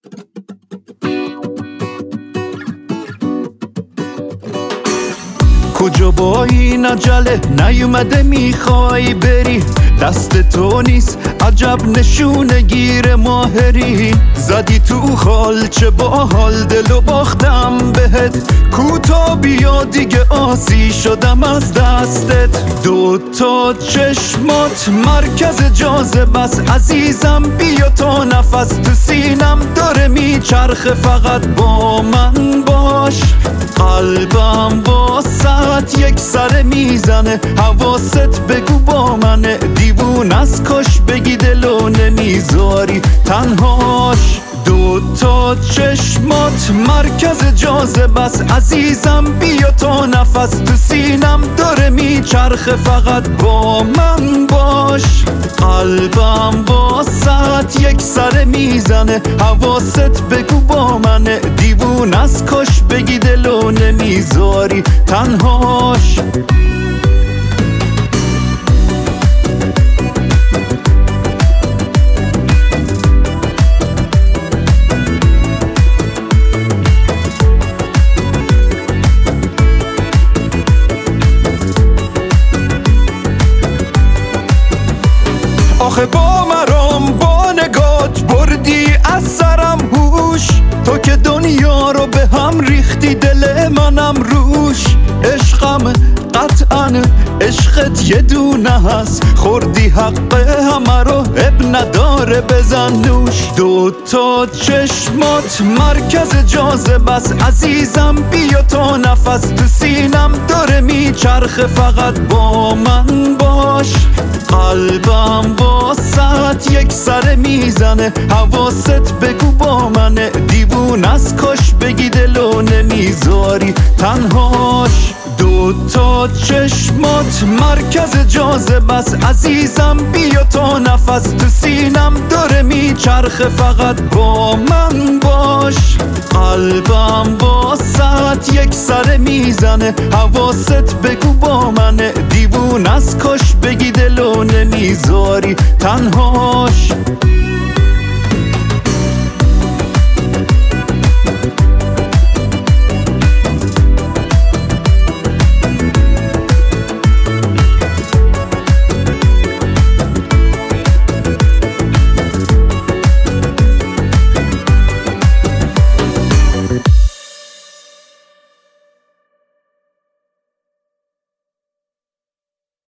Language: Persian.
کجا با این عجله نیومده میخوای بری؟ دست تو نیست عجب نشونه گیر ماهری. زدی تو خال چه باحال دلو باختم بهت. کوتا بیا دیگه آسی شدم از دستت. دوتا چشمات مرکز جاذبه است عزیزم. بیا تا نفس تو سینم داره میچرخه فقط با من باش. قلبم واسط یک سر میزنه. حواست بگو با منه. دیوون از کاش بگی دلو نمیذاری تنهاش. دوتا چشمات مرکز جاذبه است عزیزم. بیا تا نفس تو سینم داره میچرخه فقط با من باش. قلبم واسط یک سر میزنه. حواست بگو با منه. دیوون از کاش بگی دلو نمیذاری تنهاش. آخه با مرام با نگات بردی از سرم هوش. تو که دنیا رو به هم ریختی دل منم روش. عشقم قطعا عشقت یه دونه هست. خوردی حق همه رو اب نداره بزن نوش. دوتا چشمات مرکز جاذبه است عزیزم. بیا تا نفس تو سینم داره میچرخه فقط با من باش. قلبم واسط یک سر میزنه. حواست بگو با منه. دیوون از کاش بگی دلو نمیذاری تنهاش. دوتا چشمات مرکز جاذبه است عزیزم. بیا تا نفس تو سینم داره میچرخه فقط با من باش. قلبم واسط یک سر میزنه. حواست بگو با منه. دیوون از کاش بگی دلو نمیذاری تنهاش.